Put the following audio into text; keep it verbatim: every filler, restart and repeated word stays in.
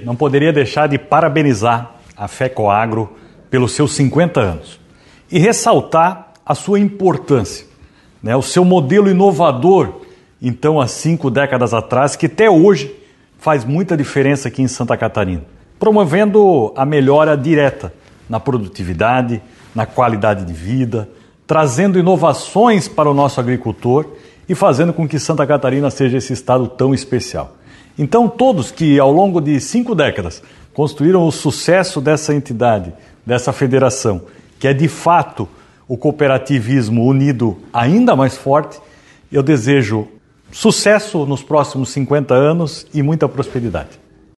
não poderia deixar de parabenizar a FECOAGRO pelos seus cinquenta anos e ressaltar a sua importância, né, o seu modelo inovador, então há cinco décadas atrás, que até hoje faz muita diferença aqui em Santa Catarina, promovendo a melhora direta na produtividade, na qualidade de vida, trazendo inovações para o nosso agricultor e fazendo com que Santa Catarina seja esse estado tão especial. Então, todos que ao longo de cinco décadas construíram o sucesso dessa entidade, dessa federação, que é de fato o cooperativismo unido ainda mais forte, eu desejo sucesso nos próximos cinquenta anos e muita prosperidade.